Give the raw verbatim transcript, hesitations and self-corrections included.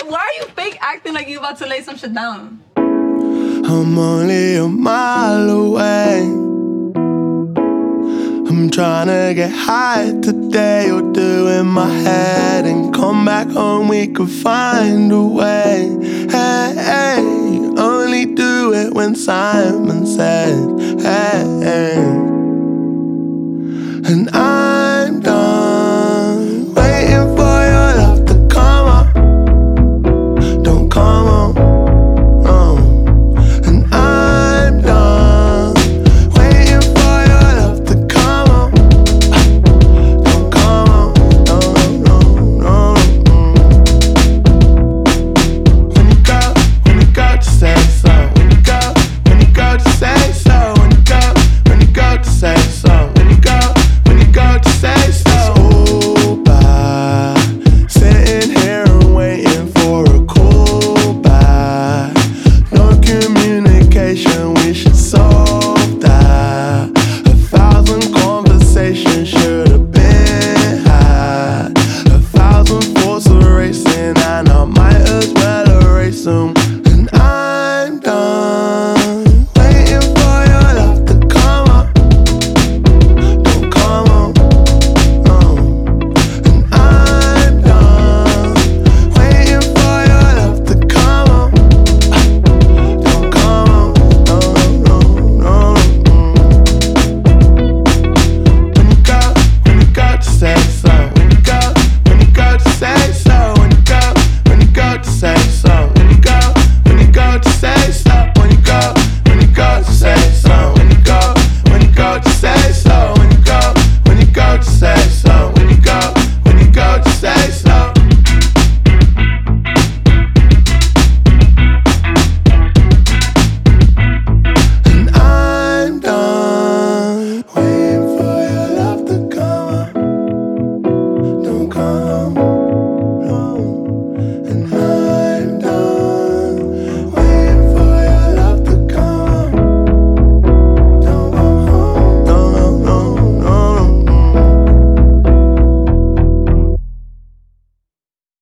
why are you fake acting like you about to lay some shit down? I'm only a mile away. I'm tryna get high today. You're doing my head and come back home, we could find a way. Hey, hey, only do it when Simon says hey, hey. And I